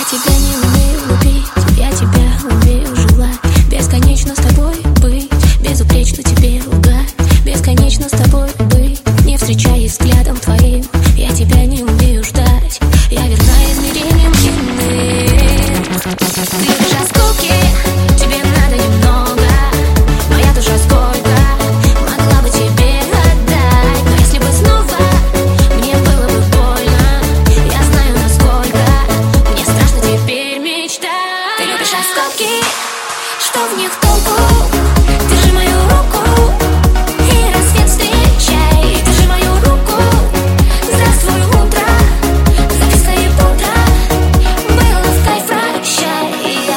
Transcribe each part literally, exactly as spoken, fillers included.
тебя не умею любить, я тебя умею желать. Бесконечно с тобой быть, безупречно тебе лгать. Бесконечно с тобой быть, не встречаясь взглядом твоим. Я тебя не умею ждать, я верна измерениям иным. Ты любишь осколки, тебе надо немного. Моя душа сколько могла бы тебе отдать. Но если бы снова мне было бы больно, я знаю, насколько мне страшно теперь мечтать. Ты любишь осколки, что в них толку? Держи мою руку и рассвет встречай. Держи мою руку, здравствуй утро, записка и пудра, было в кайф, прощай.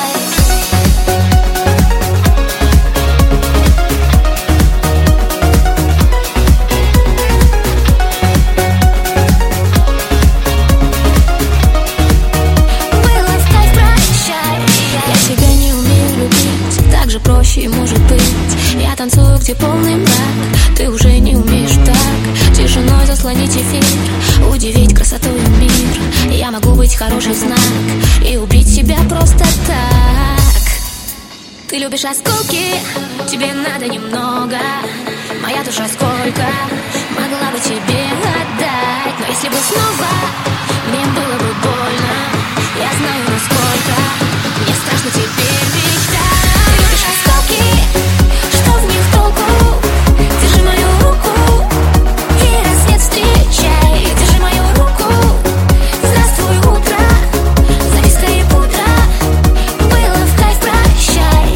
Было в кайф, прощай. Я тебя не умею любить, так же проще может быть. Я танцую, где полный мрак, ты уже не умеешь так. Тишиной заслонить эфир, удивить красотой мир. Я могу быть хороший знак и убить себя просто так. Ты любишь осколки, тебе надо немного. Моя душа сколько могла бы тебе отдать. Но если бы снова мне было бы больно, я знаю, насколько мне страшно теперь мечтать. Ты любишь осколки, что в них толку? Держи мою руку и рассвет встречай. Держи мою руку, здравствуй утро, записка и пудра, было в кайф, прощай.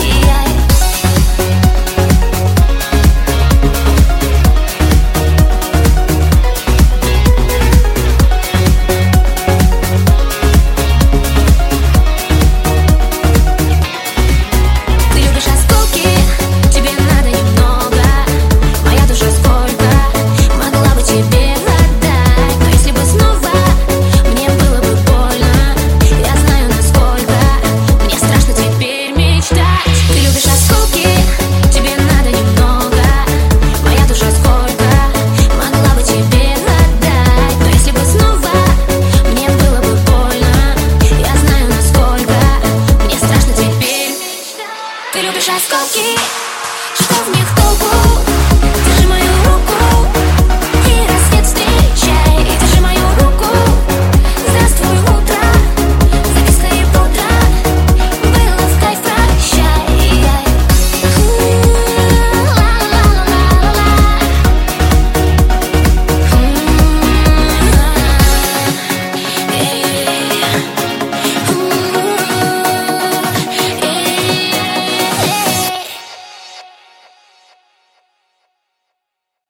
Ты любишь осколки, тебе надо немного. Моя душа сколько могла бы тебе отдать. Но если бы снова мне было бы больно, я знаю, насколько мне страшно теперь мечтать. Ты любишь осколки, тебе надо немного. Моя душа сколько могла бы тебе отдать. Но если бы снова мне было бы больно, я знаю, насколько мне страшно теперь мечтать. Ты любишь осколки.